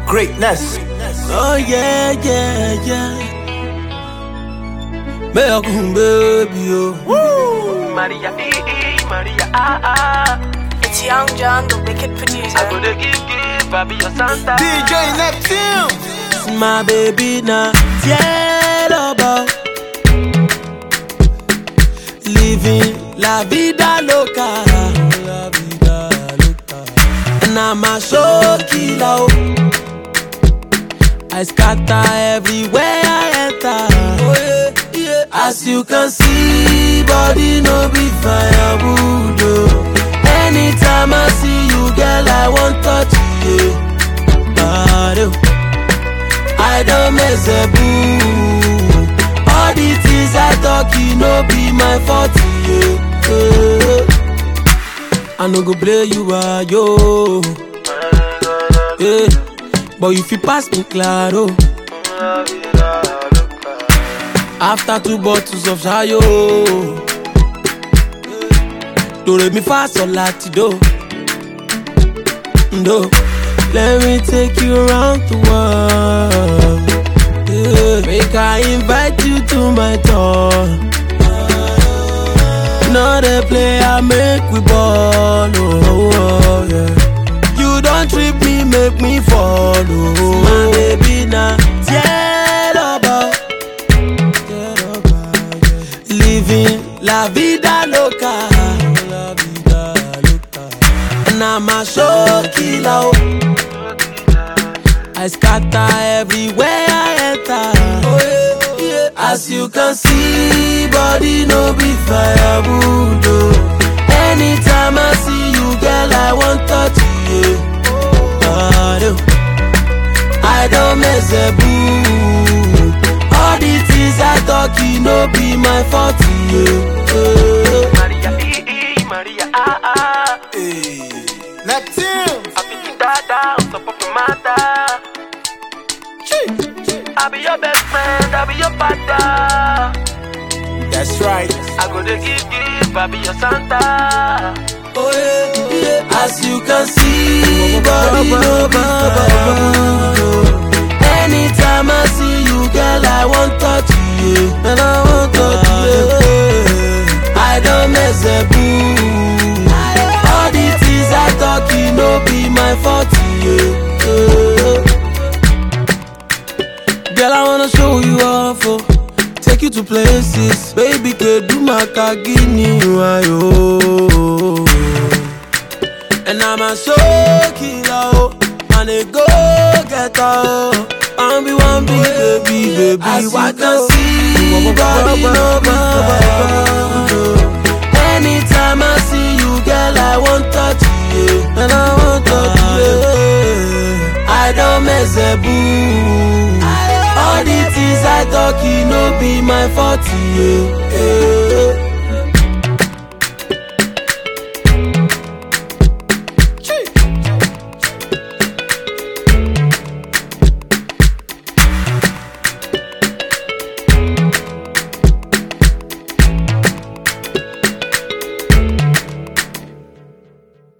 greatness. Oh yeah, yeah, yeah. Welcome, baby, oh. Woo! Maria, Maria, It's Young John, the wicked producer. I gonna give, I be your Santa. DJ Neptune. It's my baby now. Cielo, living la vida loca. La vida loca. And I'm a show killer. I scatter everywhere I enter. Oh, yeah, yeah. As you can see, body no be firewood. Oh. Anytime I see you, girl, I want touch you. Yeah. I don't mess a boo. All the things I talk, you no be my fault. Yeah. I no go play you are yo. Yeah. But if you pass me claro. After 2 bottles of Shayo, do re mi fa sol lati do. Do. Let me take you around the world. Yeah. Make I invite you to my door. Not a play, I make we ball. Oh, yeah. You don't trip me, make me follow. My baby now, living la vida loca. La vida loca. And I'm a show killer. I scatter everywhere I enter. Oh, yeah, yeah. As you can see, body no be firewood. Oh. Anytime I see you, girl, I want touch you. I don't mess a boo. All the things I talk, you no be my fault. Maria, Maria, Hey. Neptune. I be your dada, on top of your mother. I be your best friend, I be your father. That's right. I gonna give, I be your Santa. Oh yeah, yeah. As you can see, body no be firewood. Anytime I see you, girl, I want touch you. And I want touch you. I don't mess a boo. All the things I talk, you no be my fault. Girl, I wanna show you off. Oh. Take you to places, baby, can do my kagini, oh. And I'm a show killer, and a go getter. I'm be one big baby, baby. As you can see, body no be firewood. Anytime I see you, girl, I want touch you, and I want touch you. I don't mess a boo. All the things I talk, you no be my fault, yeah.